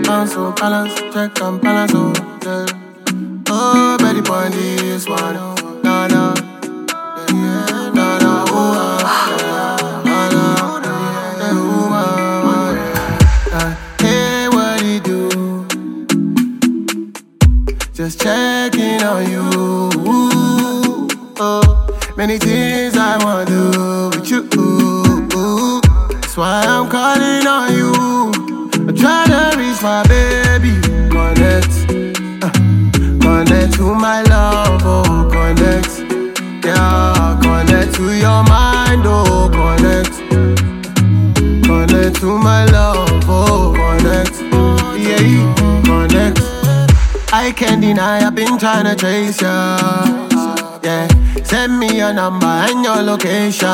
bounce, oh, balance, check and balance, oh, yeah. Oh, Betty point this one, nah, nah, yeah, nah, nah, oh, yeah, nah, nah, yeah, oh, yeah. Hey, what it do? Just checking on you. Oh, many things I wanna do with you. That's why I'm calling on you. I'm trying to reach my baby. Connect to my love, oh, connect. Yeah, connect to your mind, oh, connect. Connect to my love, oh, connect. Yeah, connect. I can't deny I've been trying to trace ya. Yeah, send me your number and your location.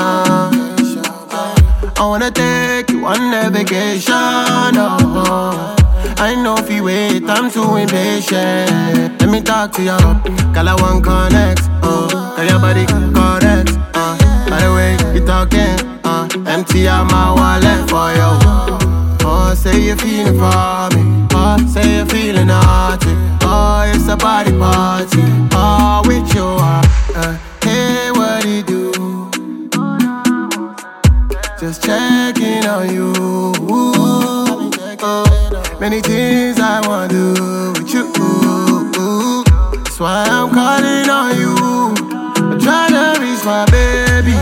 I wanna take you on a vacation, oh. I know if you wait, I'm too impatient. Let me talk to you, girl, I want connect, oh. Girl, your body correct, by the way you talking, empty out my wallet for you. Oh, say you're feeling for me, oh, say you're feeling naughty. Oh, it's a body party, oh, with you, hey, what it do? Just checking on you. Oh, many things I wanna do with you. That's why I'm calling on you. I'm trying to reach my baby.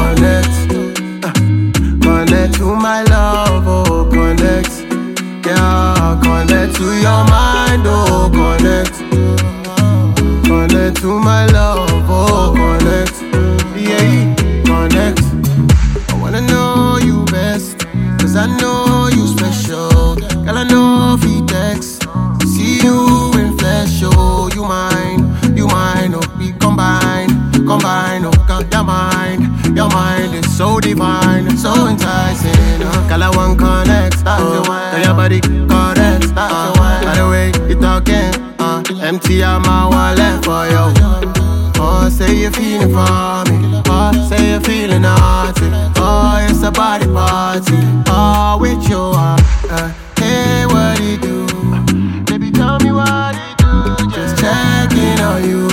Connect to my love, oh, connect. Yeah, connect to your mind, oh, connect. Connect to my love, oh, connect. Yeah, connect. I wanna know you best, cause I know you special. Girl, I know if he text, see you in flesh, oh, you mine, oh, we combine, oh, got your mind is so divine, so enticing, girl, I want connect, oh, girl, your body correct, by the way you talking, empty out my wallet for you. Oh, say you're feeling for me, oh, say you're feeling naughty. Oh, it's a body party, oh, with you, hey, what it do? Baby, tell me what it do. Just checking on you.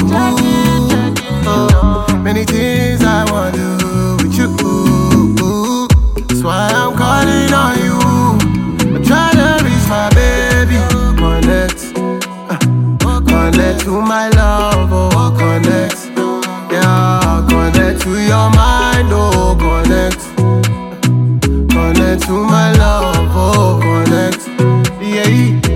Oh, many things I wanna do with you. That's why I'm calling on you. I'm trying to reach my baby. Connect to my love, oh, connect. Yeah, connect to your mind, oh, connect. Connect to my love, oh, connect. Yeah.